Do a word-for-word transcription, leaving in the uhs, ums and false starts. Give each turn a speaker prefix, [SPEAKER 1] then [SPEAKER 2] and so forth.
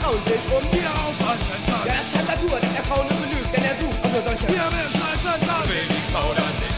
[SPEAKER 1] Frauen sich um.
[SPEAKER 2] Hierauf reißen kann.
[SPEAKER 1] Ja, das hat Natur, dass er Frauen nur belügt, denn er sucht auch nur solche.
[SPEAKER 2] Hier mehr Scheiße kann.
[SPEAKER 3] Will die Frau dann nicht.